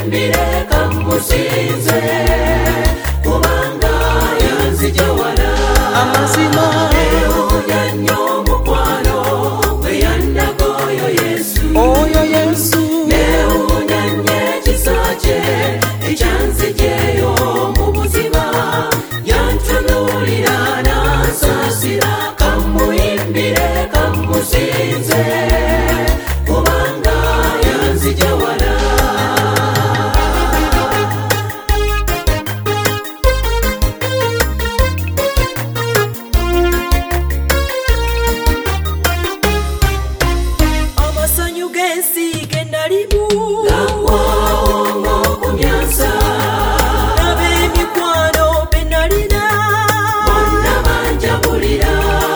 kamuyimbire kamusinze kubanga yanzija wala amazima ewunya nnyo mukwano gwe yandaga oyo Yesu newunya nnyo ekisa kye ekyanzijeyo mu buziba yantunuulira n'ansaasira kamuyimbire kamusinze kubanga yanzija wala amasanyu g'ensi ge nalimu gaggwaawo ng'okumyansa n'ab'emikwano be nalina bonna banjabulira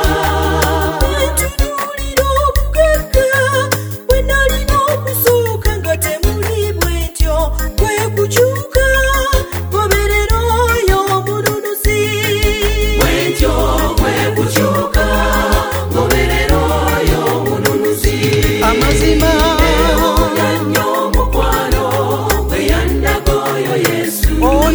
entunuulira obugagga bwe nalina okusooka nga temuli bwentyo kwe kukyuka goberera oyo omununuzi bwentyo kwe kukyuka ngoberera oyo omununuzi amazima ewunya nnyo mukwano gwe yandaga oyo Yesu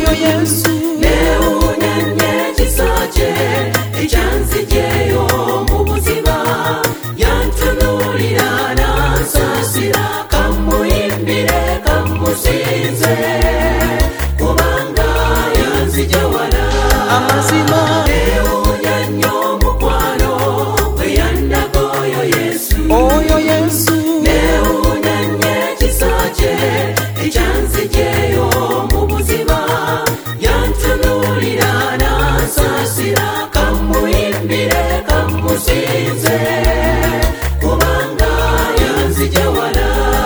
newunya nnyo ekisa kye ekyanzijeyo mu buziba yantunuulira n'ansaasira kamuyimbire kamusinze kubanga yanzija wala amazima ewunya nnyo mukwano gwe yandaga oyo Yesu newunya nnyo ekisa kye ekyanzijeyo mu buziba yantunuulira n'ansaasira kamuyimbire kamusinze kubanga yanzija wala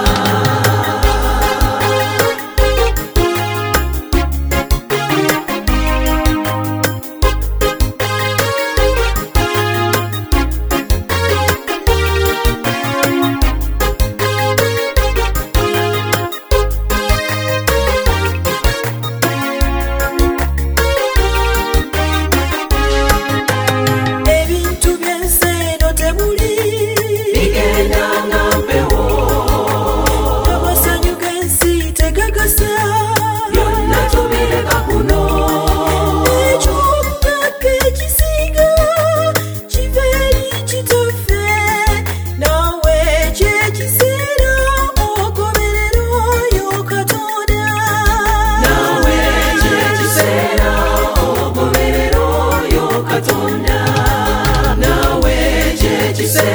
ebintu by'ensi eno temuli bigenda nga mpewo amasanyu g'ensi tegagasa byonna tubireka kuno eky'obugagga ekisinga kiva eri kitaffe naawe ekyekiseera ogoberera oyo Katonda naawe ekyekiseera ogoberera oyo Katonda naawe ekyekiseera